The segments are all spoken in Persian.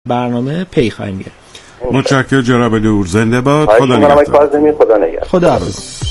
برنامه پی خواهیم گرفت. متشکرم جناب نور، زنده باد. خدا نگهدار. خدا حافظ.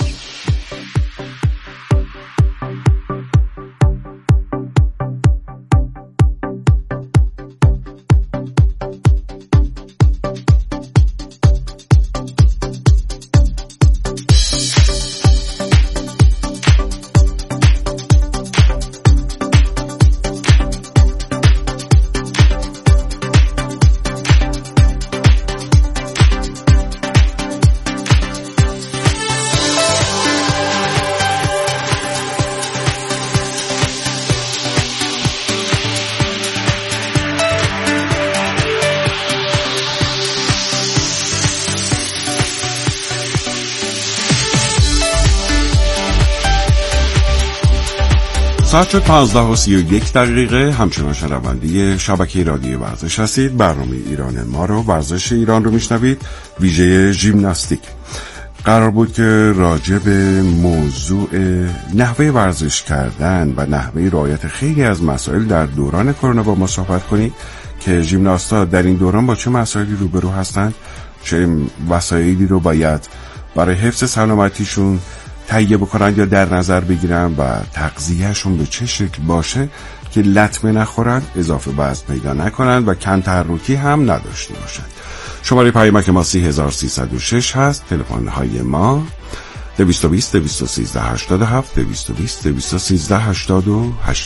ساعت 15:31 همچنان شنونده شبکه رادیوی ورزش هستید. برنامه ایران ما رو، ورزش ایران رو میشنوید، ویژه ژیمناستیک. قرار بود که راجع به موضوع نحوه ورزش کردن و نحوه رعایت خیلی از مسائل در دوران کرونا با ما صحبت کنید که ژیمناست‌ها در این دوران با چه مسائلی روبرو هستند، چه وسایلی رو باید برای حفظ سلامتیشون تهیه بکنن یا در نظر بگیرن و تغذیهشون به چه شکل باشه که لطمه نخورن، اضافه وزن پیدا نکنن و کم تحرکی هم نداشته باشن. شماره پیامک ما 3306 هست. تلفن های ما 220 213 87 220 213 88.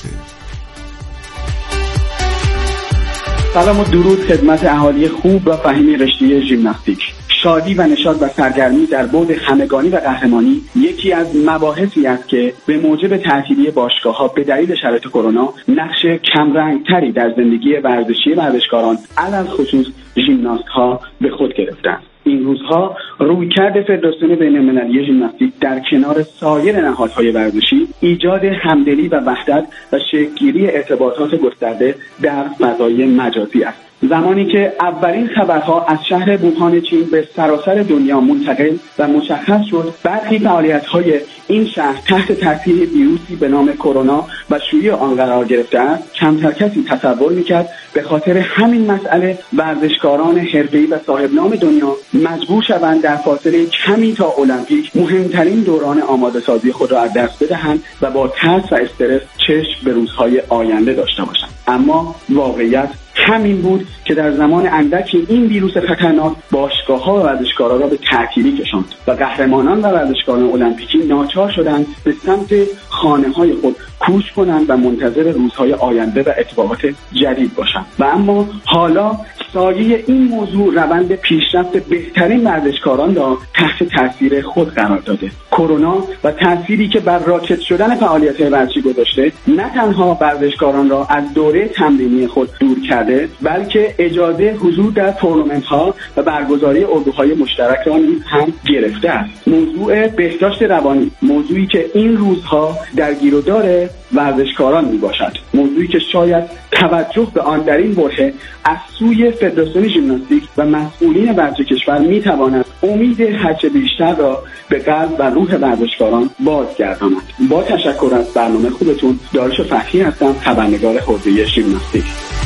سلام و درود خدمت اهالی خوب و فهیم رشته ژیمناستیک. شادی و نشاط و سرگرمی در بعد همگانی و قهرمانی یکی از مباحثی است که به موجب تعطیلی باشگاه‌ها به دلیل شرایط کرونا نقش کمرنگتری در زندگی ورزشی ورزشکاران علل خصوص ژیمناست‌ها به خود گرفتند. این روزها رویکرد فدراسیون بین‌المللی ژیمناستیک در کنار سایر نهادهای ورزشی ایجاد همدلی و وحدت و شکل‌گیری ارتباطات گسترده در فضای مجازی است. زمانی که اولین خبرها از شهر ووهان چین به سراسر دنیا منتقل و مشخص شد برخی فعالیت‌های این شهر تحت تاثیر ویروسی به نام کرونا و شیوع آن قرار گرفته است، کمتر کسی تصور می‌کرد به خاطر همین مسئله ورزشکاران حرفه‌ای و صاحب نام دنیا مجبور شوند در فاصله کمی تا المپیک مهمترین دوران آماده‌سازی خود را از دست بدهند و با ترس و استرس چشم به روزهای آینده داشته باشند. اما واقعیت همین بود که در زمان اندکی این ویروس خطرناک باشگاه‌ها و ورزشکاران را به تعطیلی کشاند و قهرمانان و ورزشکاران المپیکی ناچار شدند به سمت خانه‌های خود کوچ کنند و منتظر روزهای آینده و اتفاقات جدید باشند. و اما حالا سایه این موضوع روند پیشرفت بهترین ورزشکاران را تحت تاثیر خود قرار داده. کرونا و تأثیری که بر راکد شدن فعالیت‌های ورزشی گذاشته نه تنها ورزشکاران را از دوره تمرینی خود دور کرده، بلکه اجازه حضور در تورنمنت‌ها و برگزاری اردوهای مشترک را نیز هم گرفته است. موضوع بهداشت روانی، موضوعی که این روزها درگیرودار ورزشکاران میباشد، موضوعی که شاید توجه به آن در این برهه از سوی فدراسیون ژیمناستیک و مسئولین ورزش کشور میتواند امید هرچه بیشتر را به قلب و روح ورزشکاران بازگرداند. با تشکر از برنامه خوبتون، داریوش فتحی هستم، خبرنگار حوزه ژیمناستیک.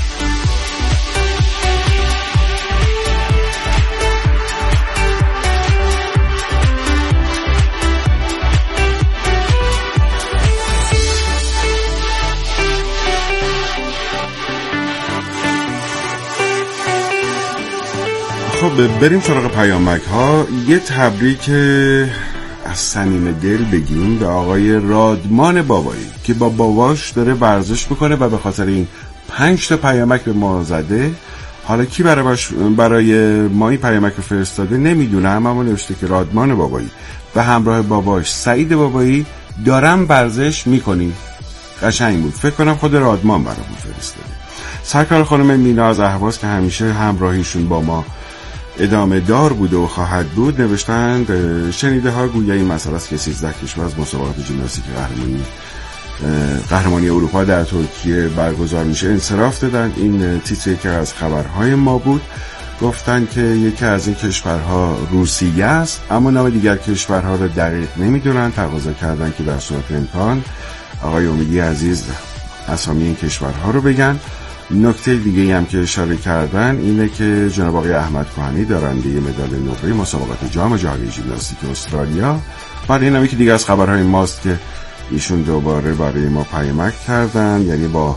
خب بریم سراغ پیامک ها. یه تبریک از صمیم دل بگیم به آقای رادمان بابایی که با باباش داره ورزش میکنه و به خاطر این 5 تا پیامک به ما زده. حالا کی برای ما این پیامک رو فرستاده نمیدونم، اما نوشته که رادمان بابایی و همراه باباش سعید بابایی دارم ورزش میکنی. قشنگ بود، فکر کنم خود رادمان برامون فرستاده. سرکار خانم مینا از اهواز که همیشه همراهیشون با ما ادامه دار بوده و خواهد بود نوشتند شنیده ها گویا این مسئله است که 13 کشور از مسابقات ژیمناستیک قهرمانی اروپا در ترکیه برگزار میشه انصراف دادن. این تیتر که از خبرهای ما بود. گفتن که یکی از این کشورها روسیه است، اما نام دیگر کشورها رو دقیق نمیدونن. تقاضا کردن که در صورت امکان آقای امیدی عزیز اسامی این کشورها رو بگن. نکته دیگه هم که اشاره کردن اینه که جناب آقای احمد کهانی دارنده مدال نقره مسابقات جام جهانی ژیمناستیک استرالیا، بعد این هم که دیگه از خبرهای ماست که ایشون دوباره برای ما پیامک کردن، یعنی با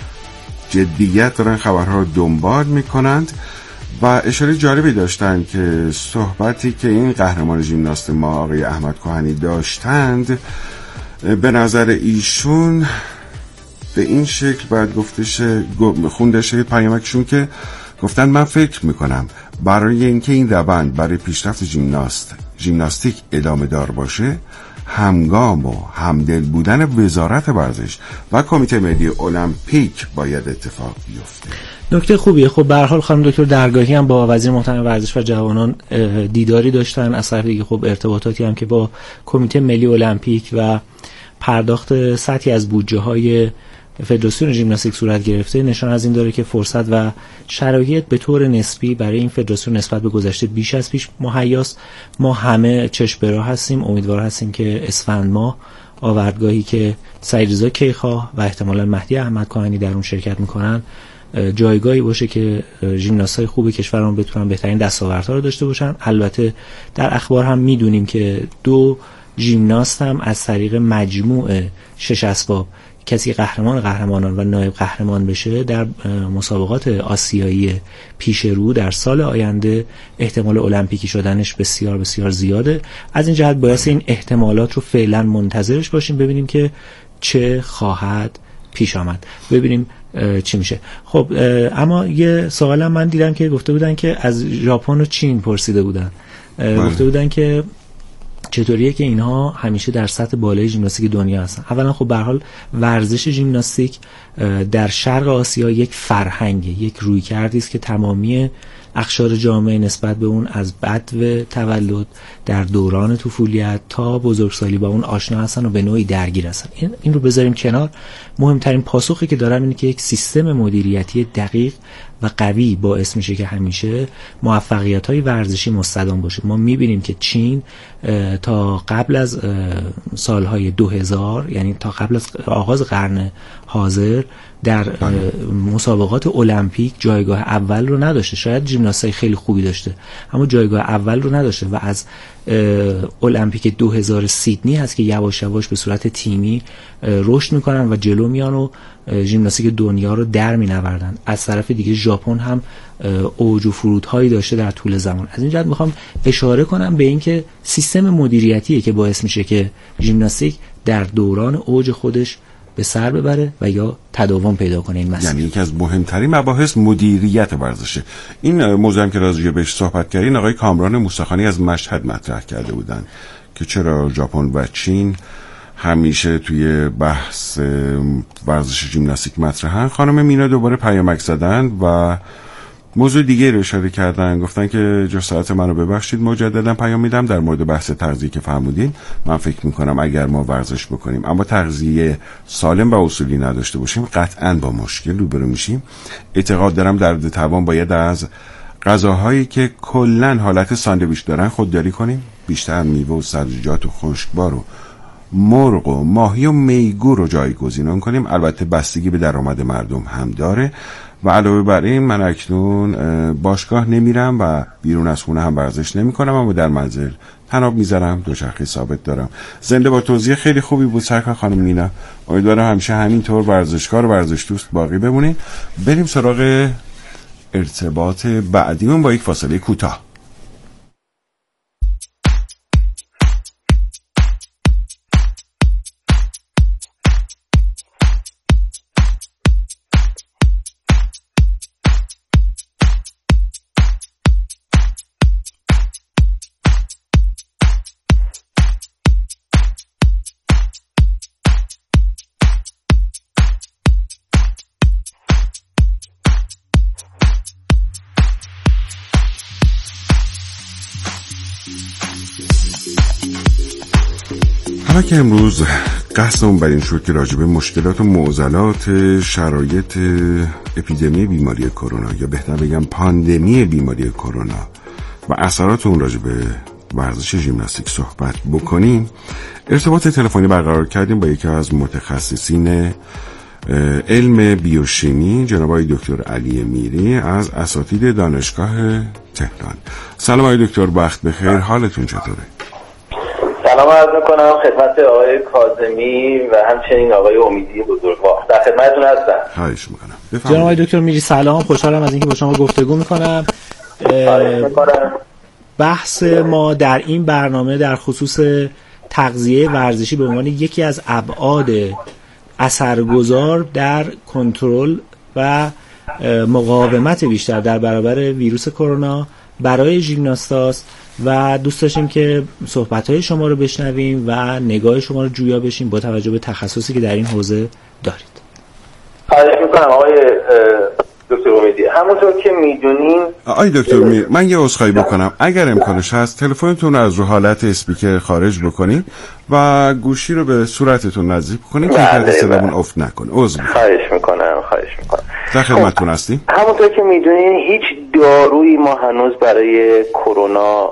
جدیت دارن خبرها رو دنبال میکنند و اشاره جالبی داشتن که صحبتی که این قهرمان ژیمناست ما آقای احمد کهانی داشتند به نظر ایشون به این شکل باید خونده شه پیامکشون که گفتن من فکر میکنم برای اینکه این روند برای پیشرفت ژیمناستیک ادامه دار باشه، همگام و همدل بودن وزارت ورزش و کمیته ملی المپیک باید اتفاق بیفته. نکته خوبیه. خب به هر حال خانم دکتر درگاهی هم با وزیر محترم ورزش و جوانان دیداری داشتن، از طرف دیگه خب ارتباطاتی هم که با کمیته ملی المپیک و پرداخت سطحی از بودجه‌های فدراسیون ژیمناستیک صورت گرفته نشان از این داره که فرصت و شرایط به طور نسبی برای این فدراسیون نسبت به گذشته بیش از پیش مهیاست. ما همه چشم به راه هستیم، امیدوار هستیم که اسفند ماه آوردگاهی که سعیدرضا کیخواه و احتمالاً مهدی احمد کهانی در اون شرکت میکنن جایگاهی باشه که ژیمناست‌های خوب کشورمون بتونن بهترین دستاوردها رو داشته باشن. البته در اخبار هم میدونیم که 2 ژیمناست هم از طریق مجموع 6 اسباب، کسی قهرمانان و نایب قهرمان بشه در مسابقات آسیایی پیش رو در سال آینده، احتمال المپیکی شدنش بسیار بسیار زیاده. از این جهت باید این احتمالات رو فعلا منتظرش باشیم، ببینیم که چه خواهد پیش آمد، ببینیم چی میشه. خب اما یه سوالم من دیدم که گفته بودن که از ژاپن و چین پرسیده بودن، گفته بودن که چطوریه که اینها همیشه در سطح بالای ژیمناستیک دنیا هستن. اولا خب به هر حال ورزش ژیمناستیک در شرق آسیا یک فرهنگه، یک رویکردی است که تمامی اقشار جامعه نسبت به اون از بدو تولد در دوران طفولیت تا بزرگسالی با اون آشنا هستن و به نوعی درگیر هستن. این رو بذاریم کنار. مهمترین پاسخی که دارم اینه که یک سیستم مدیریتی دقیق و قوی باعث میشه که همیشه موفقیت‌های ورزشی مستدام باشه. ما می‌بینیم که چین تا قبل از سالهای 2000، یعنی تا قبل از آغاز قرن حاضر، در مسابقات المپیک جایگاه اول رو نداشته. شاید ژیمناستای خیلی خوبی داشته اما جایگاه اول رو نداشته و از المپیک 2000 سیدنی هست که یواش یواش به صورت تیمی رشد میکنن و جلو میان و ژیمناستیک دنیا رو در مینوردن. از طرف دیگه ژاپن هم اوج و فرودهایی داشته در طول زمان. از این جهت میخوام اشاره کنم به این که سیستم مدیریتیه که باعث میشه که ژیمناستیک در دوران اوج خودش به سر ببره و یا تداوم پیدا کنه. این مسئله یعنی یکی از مهمترین مباحث مدیریت ورزشه. این موضوعی هم که راجع بهش صحبت کردین آقای کامران موسیخانی از مشهد مطرح کرده بودن که چرا ژاپن و چین همیشه توی بحث ورزش ژیمناستیک مطرحن. خانم مینا دوباره پیامک زدن و موضوع دیگه رو اشاره کردن، گفتن که جسارت منو ببخشید مجددا پیام میدم در مورد بحث تغذیه که فرمودین. من فکر میکنم اگر ما ورزش بکنیم اما تغذیه سالم و اصولی نداشته باشیم قطعاً با مشکل روبرو میشیم. اعتقاد دارم در توان باید از غذاهایی که کلاً حالت ساندویچ دارن خودداری کنیم، بیشتر میوه و سبزیجات و خشکبار و مرغ و ماهی و میگو رو جایگزین کنیم. البته بستگی به درآمد مردم هم داره و علاوه بر این من اکنون باشگاه نمیرم و بیرون از خونه هم ورزش نمی کنم، اما در منزل تناب میزنم، دوچرخه ثابت دارم. زنده با توضیح خیلی خوبی بود سرکار خانم نینا. امیدوارم همیشه همینطور ورزشکار و ورزش دوست باقی بمونید. بریم سراغ ارتباط بعدیمون با یک فاصله کوتاه. حالا که امروز قصدمون بر این شد که راجع به مشکلات و معضلات شرایط اپیدمی بیماری کرونا یا بهتر بگم پاندمی بیماری کرونا و اثرات اون راجع به ورزش ژیمناستیک صحبت بکنیم، ارتباط تلفنی برقرار کردیم با یکی از متخصصین علم بیوشیمی جناب آقای دکتر علی میری از اساتید دانشگاه تهران. سلام آقای دکتر، وقت بخیر، حالتون چطوره؟ سلام عرض میکنم خدمت آقای کاظمی و همچنین آقای امیدی بزرگوار، در خدمتتون هستم. خواهش میکنم. جناب آقای دکتر میری سلام، خوشحالم از اینکه با شما گفتگو میکنم. بحث ما در این برنامه در خصوص تغذیه ورزشی به عنوان یکی از ابعاد اثرگذار در کنترل و مقاومت بیشتر در برابر ویروس کرونا برای ژیمناستاست و دوست داشتیم که صحبت‌های شما رو بشنویم و نگاه شما رو جویا بشیم با توجه به تخصصی که در این حوزه دارید. خواهش می‌کنم آقای دکتر امیدی. همونطور که می‌دونین آقای دکتر میر، من یه عذرخواهی بکنم، اگر امکانش هست تلفنتون رو از رو حالت اسپیکر خارج بکنین و گوشی رو به صورتتون نزدیک بکنین که صدامون افت نکنه. عذر می‌خوام. خواهش می‌کنم. در خدمتتون هستیم. همونطور که می‌دونین هیچ دارویی ما هنوز برای کرونا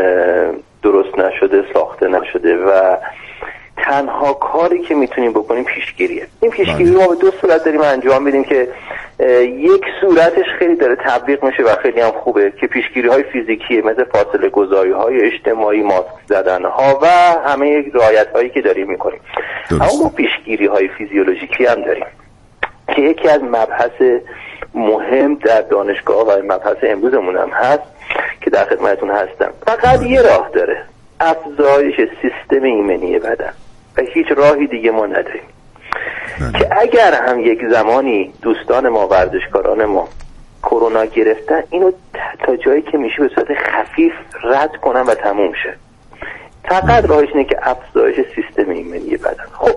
درست نشده، ساخته نشده و تنها کاری که میتونیم بکنیم پیشگیریه. این پیشگیری ما به دو صورت داریم انجام میدیم که یک صورتش خیلی داره تطبیق میشه و خیلی هم خوبه که پیشگیری های فیزیکیه، مثل فاصله گذاری های اجتماعی، ماسک زدن ها و همه رعایت هایی که داریم میکنیم. اما پیشگیری های فیزیولوژیکی هم داریم که یکی از مبحث مهم در دانشگاه و مبحث امروزمون هم هست که در خدمتتون هستم. فقط یه راه داره، افزایش سیستم ایمنی بدن و هیچ راهی دیگه ما نداریم. که اگر هم یک زمانی دوستان ما، ورزشکاران ما کرونا گرفتن، اینو تا جایی که میشه به صورت خفیف رد کنن و تموم شه. فقط راهش اینه که افزایش سیستم ایمنی بدن. خب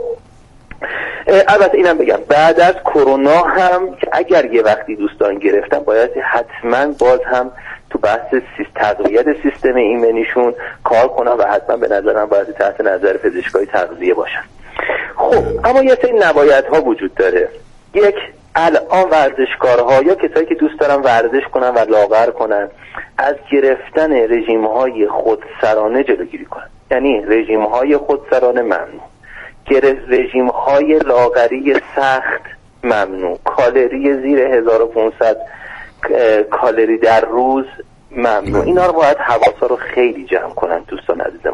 البته اینم بگم بعد از کرونا هم که اگر یه وقتی دوستان گرفتن باید حتما باز هم تو بحث تقویت سیستم ایمنیشون کار کنن و حتما به نظرم باید تحت نظر پزشکای تغذیه باشن. خب اما یه سری نبایدها وجود داره. یک، الان ورزشکارها یا کسایی که دوست دارن ورزش کنن و لاغر کنن از گرفتن رژیم‌های خودسرانه جلوگیری کنن. یعنی رژیم‌های خودسرانه ممنوع، رژیم‌های لاغری سخت ممنوع، کالری زیر 1500 کالری در روز ممنوع. اینا رو باید حواسا رو خیلی جمع کنن دوستان عزیزمون.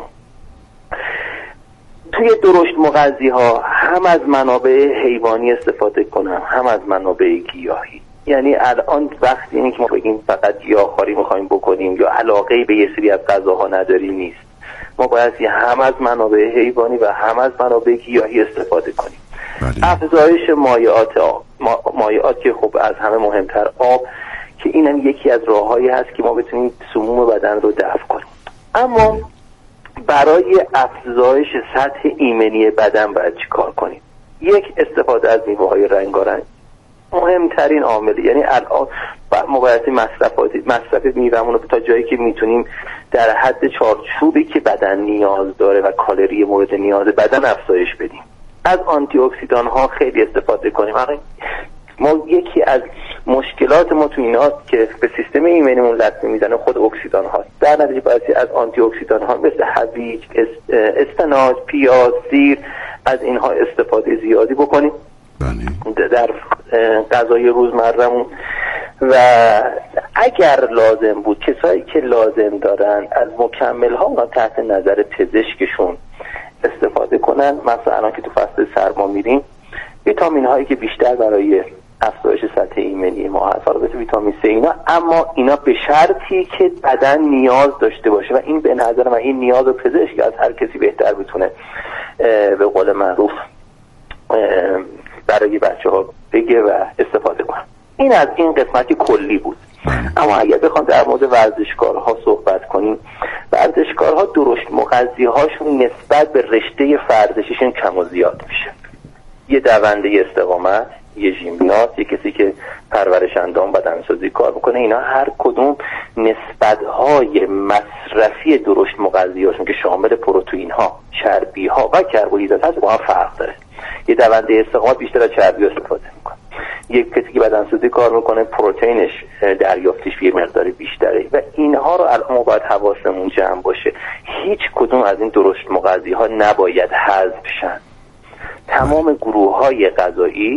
توی درشت مغذی ها هم از منابع حیوانی استفاده کنم هم از منابع گیاهی. یعنی الان وقتی اینه که ما بگیم فقط گیاهخواری میخوایم بکنیم یا علاقه‌ای به یه سری از غذاها نداریم، نیست. ما باید هم از منابع حیوانی و هم از منابع گیاهی استفاده کنیم. افزایش مایعات که خب از همه مهمتر آب، که اینم یکی از راههایی هست که ما بتونیم سموم بدن رو دفع کنیم. اما برای افزایش سطح ایمنی بدن باید چی کار کنیم؟ یک، استفاده از میوه‌های رنگارنگ مهمترین عامل. یعنی الان ما باید مصرف میوه‌مون رو تا جایی که میتونیم در حد چارچوبی که بدن نیاز داره و کالری مورد نیاز بدن افزایش بدیم. از آنتی اکسیدان ها خیلی استفاده کنیم. ما یکی از مشکلات ما تو اینا که به سیستم ایمنیمون لطمه میزنه خود اکسیدان هاست. در نتیجه باید از آنتی اکسیدان ها مثل هویج، اسفناج، پیاز، سیر، از اینها استفاده زیادی بکنیم در غذای روزمره‌مون. و اگر لازم بود کسایی که لازم دارن از مکمل ها اونا تحت نظر پزشکشون استفاده کنن. مثلا الان که تو فصل سرما میریم، ویتامین هایی که بیشتر برای افزایش سطح ایمنی ما هست، البته ویتامین C اینا، اما اینا به شرطی که بدن نیاز داشته باشه و این به نظر من این نیاز پزشک از هر کسی بهتر بتونه به قول معروف برای بچه‌ها بگه و استفاده کنه. این از این قسمتی کلی بود. اما اگر بخوام در مورد ورزشکارها صحبت کنیم، ورزشکارها درشت مغذی هاشون نسبت به رشته ورزشیشون کم و زیاد میشه. یه دونده استقامت، یه ژیمناست، یه کسی که پرورش اندام بدنسازی کار میکنه، اینا هر کدوم نسبت‌های مصرفی درشت مغذی هاشون که شامل پروتئین ها، چربی ها و کربوهیدرات هست با هم فرق داره. یه دونده استقامت بیشتر از چربی استفاده میکنه. یک کسی که بدنسازی کار میکنه پروتئینش دریافتش یه مقدار بیشتره و اینها رو الان باید حواسمون جمع باشه. هیچ کدوم از این درشت مغذی ها نباید حذف شن. تمام گروه های غذایی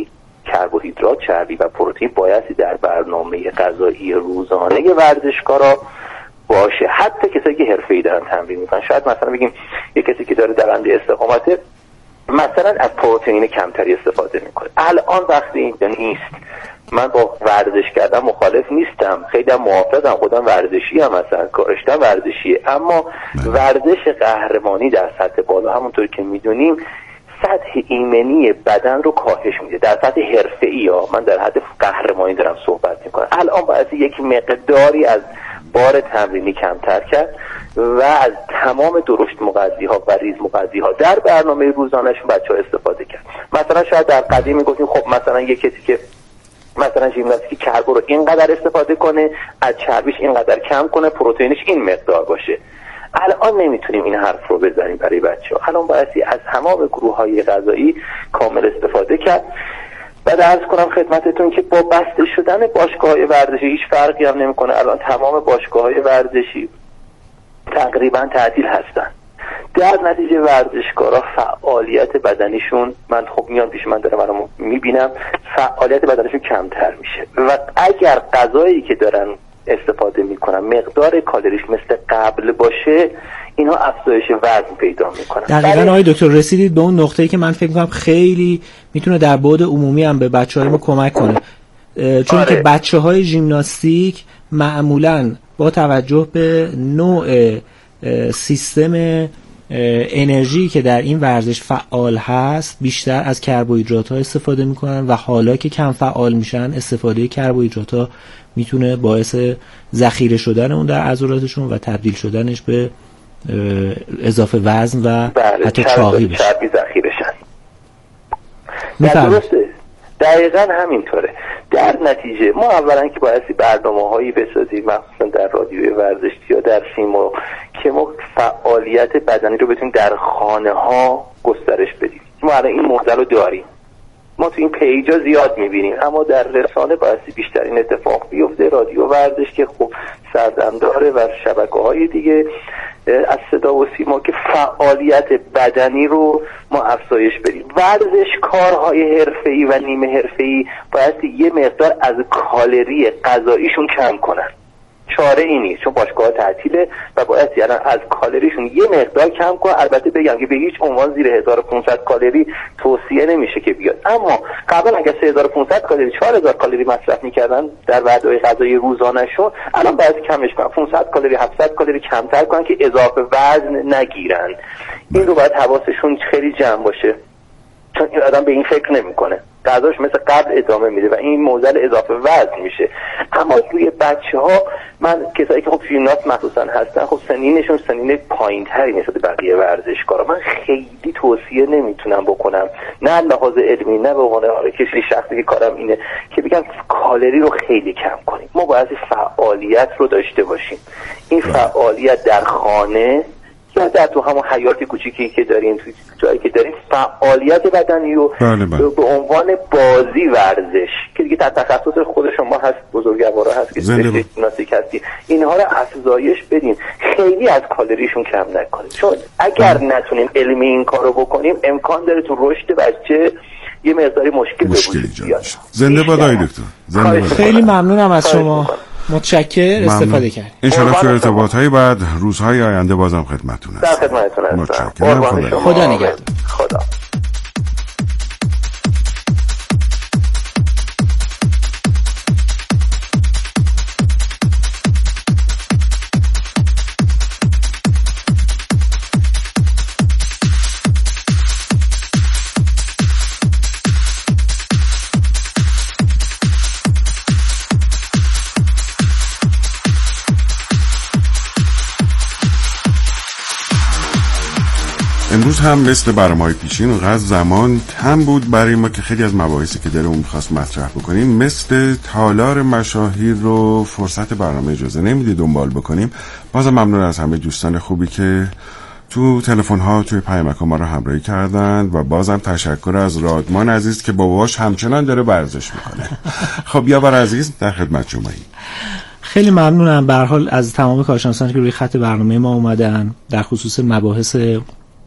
کربوهیدرات، چربی و پروتئین بایستی در برنامه غذایی روزانه ورزشکارا باشه. حتی کسایی که حرفه‌ای دارن تمرین میکنن، شاید مثلا بگیم یک کسی که داره درنده استقامته مثلا از پروتئین کمتری استفاده میکنه. الان وقتی این نیست. من با ورزش کردن مخالف نیستم، خیلی موافقم، خودم ورزشی هم مثلا کارشتم ورزشیه، اما ورزش قهرمانی در سطح بالا همونطور که میدونیم سطح ایمنی بدن رو کاهش میده. در سطح حرفه‌ای ها، من در حد قهرمانی دارم صحبت میکنم، الان باید یک مقداری از بار تمرینی کمتر کرد و از تمام درشت مغذی ها و ریز مغذی ها در برنامه روزانه‌شون بچه‌ها استفاده کرد. مثلا شاید در قدیم میگفتیم خب مثلا یک کسی که مثلا ژیمناستیک کربو رو اینقدر استفاده کنه، از چربیش اینقدر کم کنه، پروتئینش این مقدار باشه. الان نمیتونیم این حرف رو بزنیم برای بچه‌ها. الان بایستی از تمام گروه‌های غذایی کامل استفاده کرد. و عرض کنم خدمتتون که با بسته شدن باشگاه‌های ورزشی هیچ فرقی هم نمی‌کنه. الان تمام باشگاه‌های ورزشی تقریبا تعطیل هستن. در نتیجه ورزشکارا فعالیت بدنیشون، من خب میان پیش من دارم میبینم فعالیت بدنیشون کمتر میشه و اگر غذایی که دارن استفاده میکنن مقدار کالریش مثل قبل باشه، اینها افزایش وزن پیدا میکنن. دقیقاً آقای دکتر رسیدید به اون نقطه‌ای که من فکر میکنم خیلی میتونه در بعد عمومی هم به بچه‌های ما کمک کنه، چون که بچه‌های ژیمناستیک معمولاً با توجه به نوع سیستم انرژی که در این ورزش فعال هست بیشتر از کربوهیدرات ها استفاده میکنن و حالا که کم فعال میشن استفاده کربوهیدرات ها میتونه باعث ذخیره شدن اون در عضلاتشون و تبدیل شدنش به اضافه وزن و حتی چاقی بشه. چربی ذخیره شن. درسته، دقیقاً همینطوره. در نتیجه ما اولا که بایستی برنامه‌هایی بسازیم مثلا در رادیوی ورزشی یا در سیما که ما فعالیت بدنی رو بتونیم در خانه ها گسترش بدیم. ما الان این مدل رو داریم، ما تو این پیجا زیاد میبینیم، اما در رسانه بایستی بیشتر این اتفاق بیفته. رادیو ورزش که خب سردم داره و شبکه‌های دیگه از صدا و سیما که فعالیت بدنی رو ما افزایش بدیم. ورزشکارهای حرفه‌ای و نیمه حرفه‌ای بایستی یه مقدار از کالری غذاییشون کم کنن. چاره ای نیست، چون باشگاه تعطیله و باید از کالریشون یه مقدار کم کنن. البته بگم که به هیچ عنوان زیر 1500 کالری توصیه نمیشه که بیاد، اما قبلا اگه 3500 کالری 4000 کالری مصرف میکردن در وعده‌های غذایی روزانه‌شون، الان باید کمش کنن، 500 کالری 700 کالری کمتر کنن که اضافه وزن نگیرن. این رو باید حواسشون خیلی جمع باشه، چون این آدم به این فکر نمیکنه، غذاش مثل قبل ادامه میده و این موزل اضافه وزن میشه. اما روی بچه‌ها، من کسایی که خب ژیمناست مخصوصا هستن، خب سنینشون سنین پایین‌تری نسبت به بقیه ورزشکارا، من خیلی توصیه نمیتونم بکنم، نه لحاظ علمی نه به عنوان کسی شخصی که کارم اینه که بگم کالری رو خیلی کم کنیم. ما باید فعالیت رو داشته باشیم. این فعالیت در خانه یا در تو همون حیاتی کوچیکی که داریم، تو جایی که داریم، فعالیت بدنی رو به عنوان بازی ورزش که دیگه در تخصص خود شما هست، بزرگوارا هست که ژیمناستیک هستی، اینها رو افزایش بدین، خیلی از کالریشون کم نکنید، چون اگر نتونیم علمی این کارو بکنیم امکان داره تو رشد بچه یه مقداری مشکل بیاد. زنده باد آقای دکتر. خیلی ممنونم از شما، متشکرم استفاده کردید. انشالله تو ارتباطهای بعد روزهای آینده بازم خدمتتون هستم. در خدمتتون هستم. متشکرم. خدا نگهدار. خدا. امروز هم مثل برنامه‌های پیشین اونقدر زمان کم بود برای ما که خیلی از مباحثی که دلمون می‌خواست مطرح بکنیم مثل تالار مشاهیر رو فرصت برنامه اجازه نمیده دنبال بکنیم. بازم ممنون از همه دوستان خوبی که تو تلفن‌ها توی پیامک‌ها ما رو همراهی کردند و بازم تشکر از رادمان عزیز که باباش همچنان داره ورزش میکنه. خب یاور عزیز در خدمت شماییم. خیلی ممنونم به هر حال از تمام کارشناسانی که روی خط برنامه ما اومدن در خصوص مباحث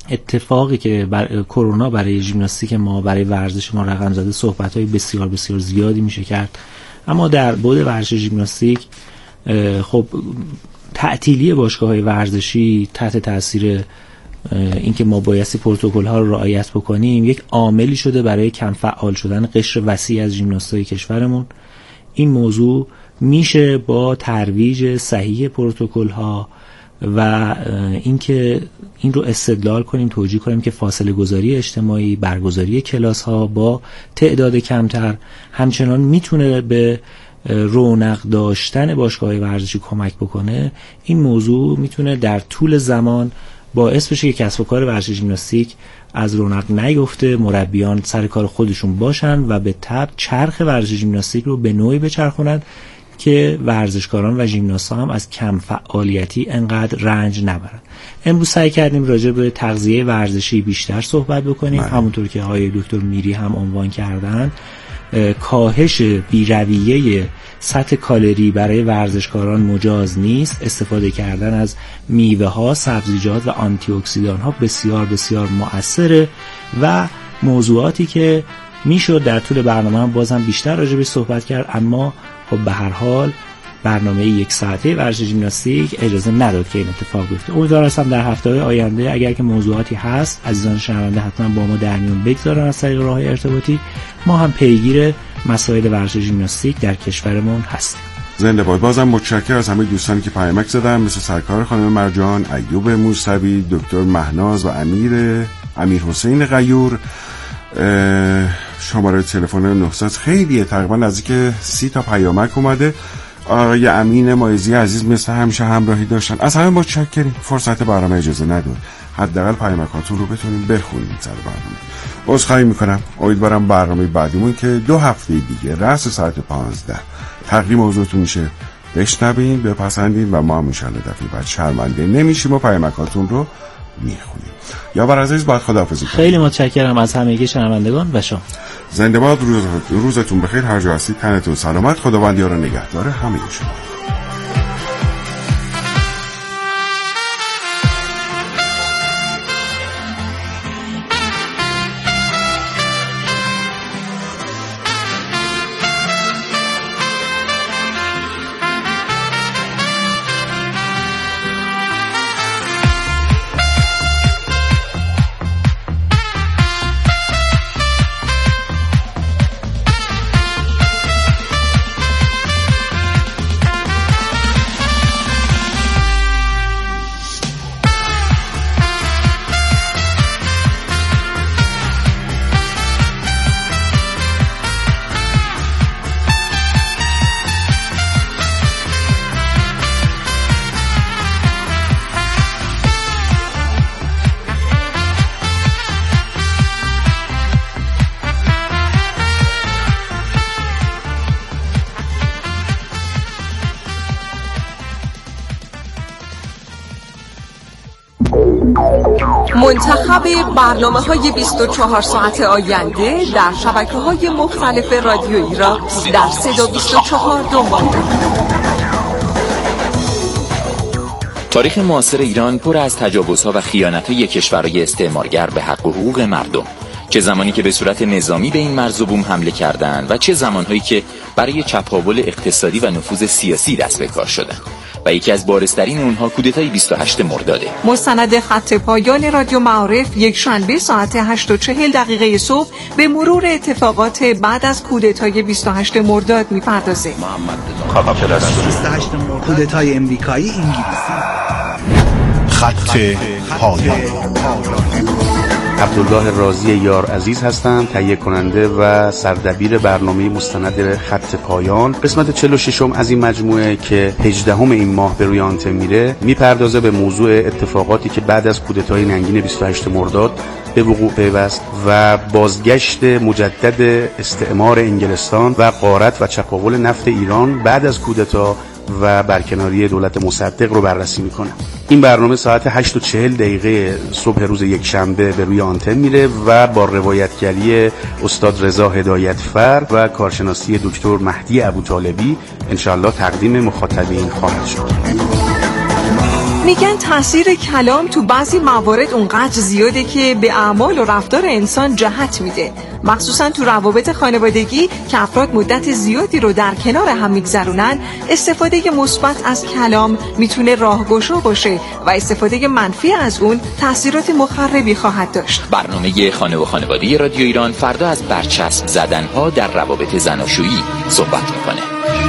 اتفاقی که کرونا برای ژیمناستیک ما، برای ورزش ما رقم زده، صحبت‌های بسیار بسیار زیادی میشه کرد. اما در بعد ورزش ژیمناستیک خب تعطیلی باشگاه‌های ورزشی تحت تاثیر اینکه ما بایستی پروتکل‌ها رو رعایت بکنیم یک عاملی شده برای کم فعال شدن قشر وسیع از ژیمناستای کشورمون. این موضوع میشه با ترویج صحیح پروتکل‌ها و اینکه این رو استدلال کنیم، توجیه کنیم که فاصله گذاری اجتماعی، برگزاری کلاس‌ها با تعداد کمتر همچنان میتونه به رونق داشتن باشگاه‌های ورزشی کمک بکنه. این موضوع میتونه در طول زمان باعث بشه که کسب و کار ورزش ژیمناستیک از رونق نیفته، مربیان سر کار خودشون باشن و به تبع چرخ ورزش ژیمناستیک رو به نوعی بچرخونن که ورزشکاران و ژیمناست‌ها هم از کم فعالیتی انقدر رنج نبرن. امروز سعی کردیم راجع به تغذیه ورزشی بیشتر صحبت بکنیم. همونطور که آقای دکتر میری هم عنوان کردن، کاهش بی‌رویه سطح کالری برای ورزشکاران مجاز نیست. استفاده کردن از میوه ها، سبزیجات و آنتی اکسیدان ها بسیار بسیار مؤثره و موضوعاتی که میشد در طول برنامه هم بازم بیشتر راجع به صحبت کرد، اما خب به هر حال برنامه 1 ساعته ورزش ژیمناستیک اجازه نداد که این اتفاق بیفته. امیدوارم هستم در هفته‌های آینده اگر که موضوعاتی هست عزیزان شنونده حتما با ما در میون بگذارن از طریق راه‌های ارتباطی. ما هم پیگیر مسائل ورزش ژیمناستیک در کشورمون هستیم. زنده باد. بازم متشکرم از همه دوستانی که پیامک زدن، مثل سرکار خانم مرجان، ایوب موسوی، دکتر مهناز و امیر حسین غیور. شماره تلفن 900 خیلیه، تقریبا نزدیک 30 تا پیامک اومده. آقای امین مایزی عزیز مثل همیشه همراهی داشتن. از همه متشکریم. فرصت برنامه اجازه نداد حداقل پیامکاتون رو بتونیم بخونیم سر برنامه. عذرخواهی میکنم. امیدوارم برنامه بعدیمون که 2 هفته دیگه رأس ساعت 15 تقدیم حضورتون میشه بشنوین، بپسندین و ما هم انشالله دفعه بعد شرمنده نمیشیم و پیامکاتون رو میخونیم. یاور عزیز باید خداحافظی کنیم. خیلی متشکرم از همگی شنوندگان و شما. زنده باد. روزتون بخیر، هر جا هستید تنتون سلامت، خداوند یار و نگهدار همه شما. منتخب برنامه‌های 24 ساعت آینده در شبکه‌های مختلف رادیویی را در صدا 24 دنبال کنید. تاریخ معاصر ایران پر از تجاوزها و خیانت‌های کشورهای استعمارگر به حق و حقوق مردم. چه زمانی که به صورت نظامی به این مرز و بوم حمله کردند و چه زمانهایی که برای چپاول اقتصادی و نفوذ سیاسی دست به کار شدند. و یکی از بارزترین اونها کودتای 28 مرداده. مستند خط پایان رادیو معارف یک شنبه ساعت 8:40 صبح به مرور اتفاقات بعد از کودتای 28 مرداد میپردازه. کودتای امریکایی انگلیسی. خط پایان. عبدالله رازی یار عزیز هستم، تهیه کننده و سردبیر برنامه مستند خط پایان. قسمت 46 از این مجموعه که 18 این ماه به روی آنتن میره میپردازه به موضوع اتفاقاتی که بعد از کودتای ننگین 28 مرداد به وقوع پیوست و بازگشت مجدد استعمار انگلستان و غارت و چپاول نفت ایران بعد از کودتا و برکناری دولت مصدق رو بررسی میکنه. این برنامه ساعت 8:40 صبح روز یک شنبه به روی آنتن میره و با روایتگری استاد رضا هدایتفر و کارشناسی دکتر مهدی ابوطالبی انشاءالله تقدیم مخاطبین خواهد شد. میگن تاثیر کلام تو بعضی موارد اونقدر زیاده که به اعمال و رفتار انسان جهت میده، مخصوصا تو روابط خانوادگی که افراد مدت زیادی رو در کنار هم میگذرونن. استفاده مثبت از کلام میتونه راهگشا باشه و استفاده منفی از اون تاثیرات مخربی خواهد داشت. برنامه خانه و خانواده رادیو ایران فردا از برچسب زدنها در روابط زناشویی صحبت میکنه.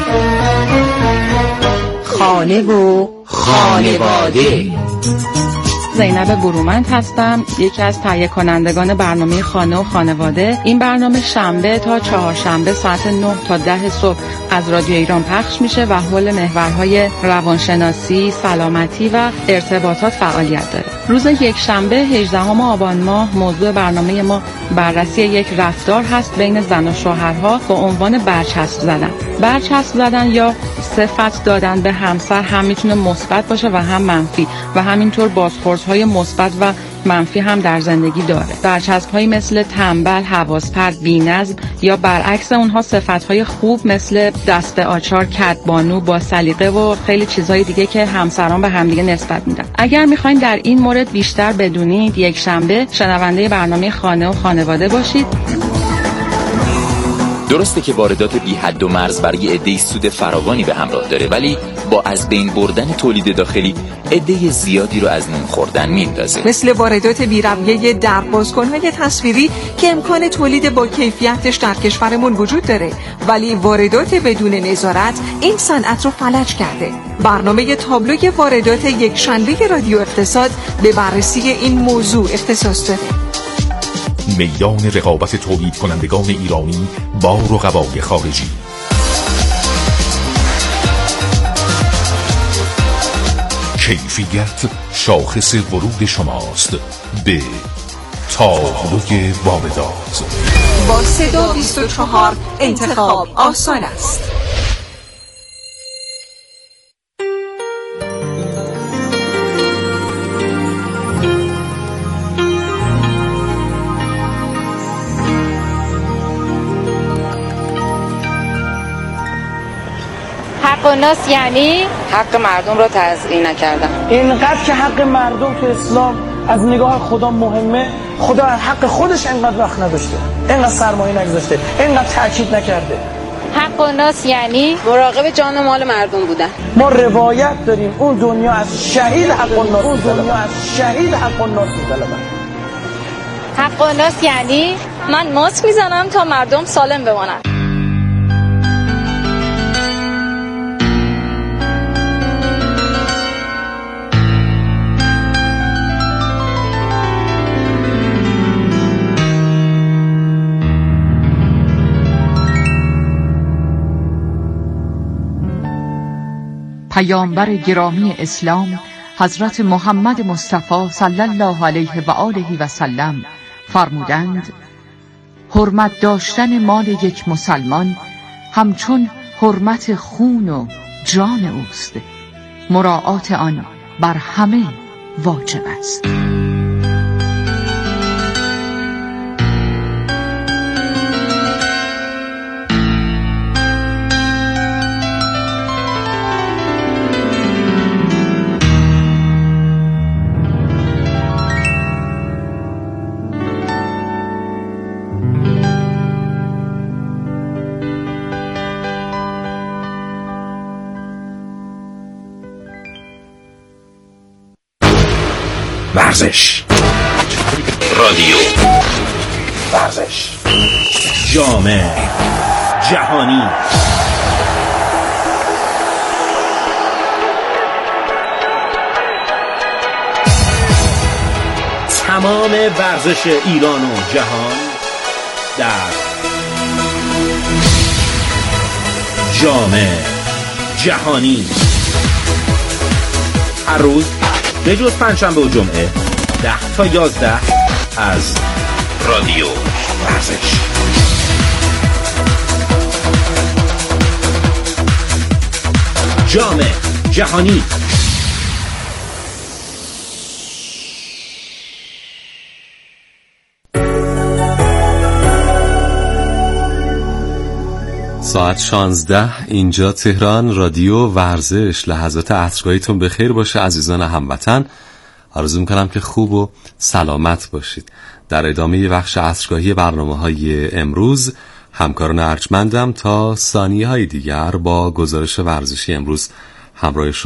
خانه و خانواده. زینب برومند هستم، یکی از تهیه کنندگان برنامه خانه و خانواده. این برنامه شنبه تا چهارشنبه ساعت 9 تا 10 صبح از رادیو ایران پخش میشه و حول محورهای روانشناسی، سلامتی و ارتباطات فعالیت داره. روز یکشنبه 18 آبان ماه موضوع برنامه ما بررسی یک رفتار هست بین زن و شوهرها با عنوان برچسب زدن. برچسب زدن یا صفت دادن به همسر هم میتونه مثبت باشه و هم منفی و همینطور بازخوردهای مثبت و منفی هم در زندگی داره. برچسب‌هایی مثل تنبل، حواس‌پرت، بی‌نظم یا برعکس اونها صفت‌های خوب مثل دست آچار، کدبانو، با سلیقه و خیلی چیزهای دیگه که همسران به همدیگه نسبت میدن. اگر می‌خواید در این مورد بیشتر بدونید، یک شنبه شنونده برنامه خانه و خانواده باشید. درسته که واردات بی حد و مرز برای عده‌ای سود فراوانی به همراه داره، ولی با از بین بردن تولید داخلی عده زیادی رو از نون خوردن میندازه. مثل واردات بی‌رویه دربازکن‌های تصویری که امکان تولید با کیفیتش در کشورمون وجود داره، ولی واردات بدون نظارت این صنعت رو فلج کرده. برنامه تابلوی واردات یک شنبه رادیو اقتصاد به بررسی این موضوع اختصاص داره. میدان رقابت تولید کنندگان ایرانی با رقبای خارجی. کیفیت شاخص ورود شماست به تابلوی واردات. با صدا 24 انتخاب آسان است. حق و ناس یعنی حق مردم را تضییع نکردن. اینقدر که حق مردم تو اسلام از نگاه خدا مهمه، خدا از حق خودش اینقدر وقت نداشته، اینقدر سرمایه نگذاشته، اینقدر تاکید نکرده. حق و ناس یعنی مراقب جان و مال مردم بودن. ما روایت داریم اون دنیا از شهید حق و ناس، اون دنیا از شهید حق و ناس می‌طلبن. حق و ناس یعنی من ماسک میزنم تا مردم سالم بمانن. پیامبر گرامی اسلام حضرت محمد مصطفی صلی الله علیه و آله و سلم فرمودند: حرمت داشتن مال یک مسلمان همچون حرمت خون و جان اوست، مراعات آن بر همه واجب است. ورزش، رادیو، ورزش، جام جهانی، تمام ورزش ایران و جهان در جام جهانی. هر روز به جز پنجشنبه و جمعه 10 تا 11 از رادیو ورزش. جام جهانی. ساعت 16 اینجا تهران، رادیو ورزش. لحظات عصرگاهیتون بخیر باشه عزیزان هموطن. آرزو میکنم که خوب و سلامت باشید. در ادامه بخش عصرگاهی برنامه‌های امروز همکاران ارجمندم تا ثانیه‌های دیگر با گزارش ورزشی امروز همراه شما